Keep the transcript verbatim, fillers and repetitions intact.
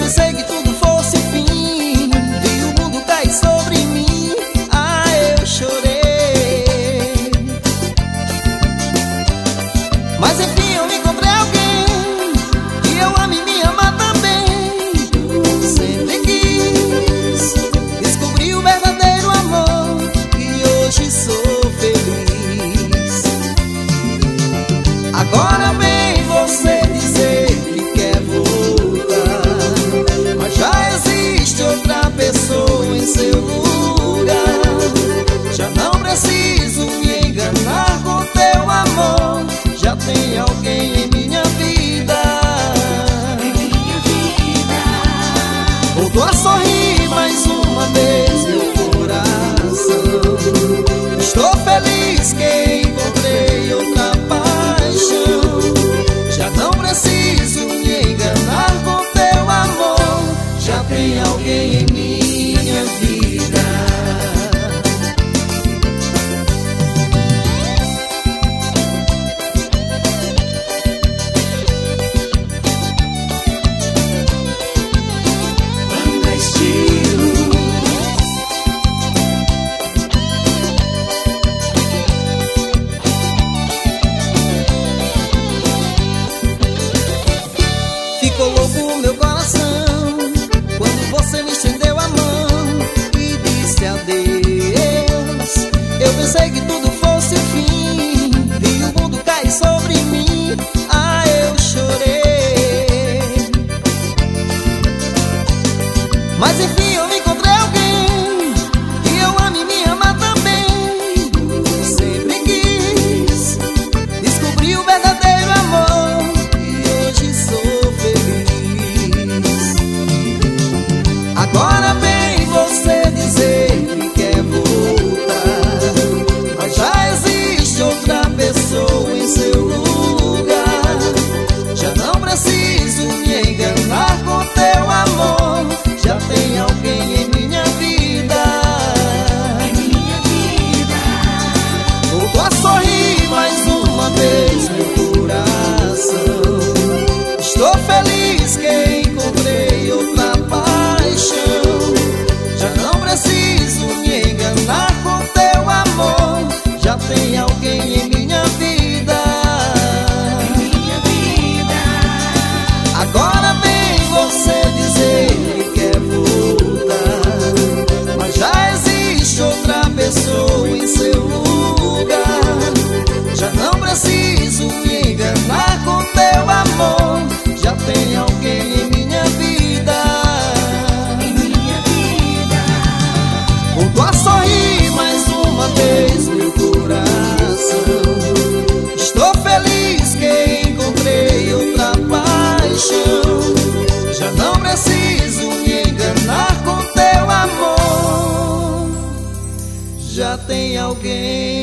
pensei que tudo fosse fim, vi o mundo cair sobre mim. Ah, eu chorei. Mas enfim eu encontrei alguém que eu amo e me ama também. Sempre quis descobrir o verdadeiro amor e hoje sou feliz. Agora vem você dizer que quer voltar, mas já existe outra pessoa em seu lugar. Já não preciso me enganar com teu amor, já tem alguém em minha vida. Em minha vida voltou a sorrir mais uma vez meu coração. Estou feliz que encontrei outra paixão. Já não preciso me enganar com teu amor, já tem alguém em minha vida. Banda Estilo. Ficou louco o meu coração quando você me estendeu a mão e disse adeus. Eu pensei que tudo fosse o fim, vi o mundo cair sobre mim. Ah, eu chorei. Mas enfim eu encontrei alguém que eu amo e me ama também. Sempre quis descobrir o verdadeiro amor e hoje sou feliz. Agora vem você dizer que quer voltar, mas já existe outra pessoa em seu lugar. Já não preciso me enganar com teu amor, já tem alguém em minha vida. Em minha vida voltou a sorrir mais uma vez meu coração. Estou feliz que encontrei outra paixão. Já não preciso me enganar com teu amor, já tem alguém em minha vida. Em minha vida agora vem você dizer que quer voltar, mas já existe outra pessoa em seu lugar. Já não preciso me enganar com teu amor, já tem alguém em minha vida. Em minha vida voltou a sorrir mais uma vez meu coração. Estou feliz que encontrei outra paixão. Já não preciso me enganar com teu amor, já tem alguém